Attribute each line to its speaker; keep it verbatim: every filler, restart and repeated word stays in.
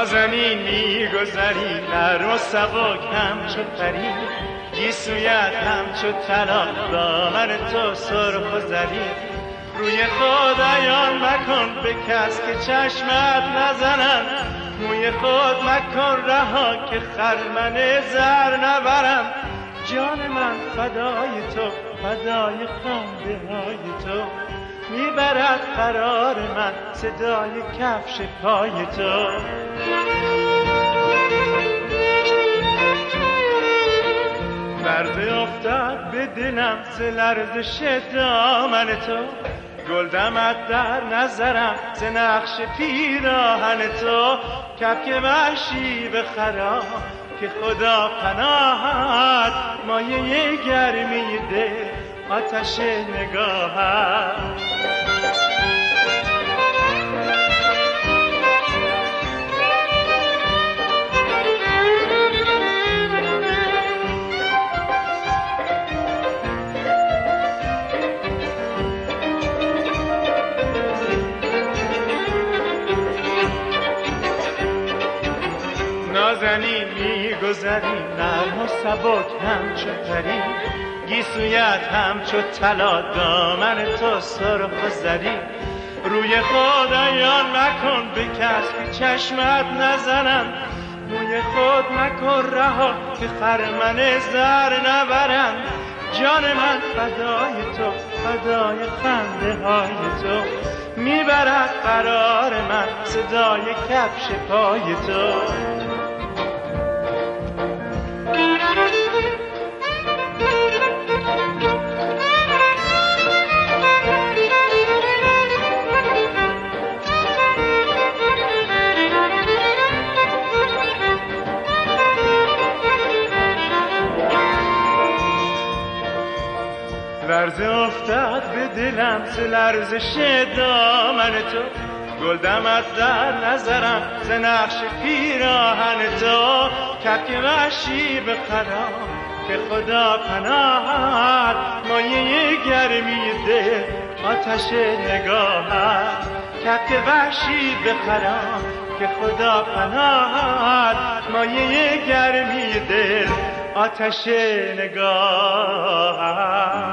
Speaker 1: نازنین میگذری نرم و سبک همچو پری، گیسویت همچو طلا دامن تو سرخ و زری. روی خود عیان مکن به کس که چشمت نزنن، موی خود مکن رها که خرمن زر نبرم. جان من فدای تو فدای خنده های تو، میبرد قرار من صدای کفش پای تو. ورده افتاد به دلم ز لرزش دامن تو، گل دمد در نظرم ز نقش پیراهن تو. کبک وحشی به خرام که خدا پناهت، مایه گرمی دل آتش نگاهت. نازنین میگذری نرم و سبک همچو پری، گیسویت همچو طلا دامن تو سرخ و زری. روی خود عیان مکن به کس که چشمت نزنم، موی خود مکن رها که خرمن زر نبرم. جان من فدای تو فدای خنده های تو، میبرد قرار من صدای کفش پای تو. لرزه افتاد به دلم ز لرزش دامن تو، گل دمد در نظرم ز نقش پیراهن تو. کبک وحشی به خرام که خدا پناهت، مایه گرمی دل آتش نگاهت. کبک وحشی به خرام که خدا پناهت، مایه گرمی دل آتش نگاهت.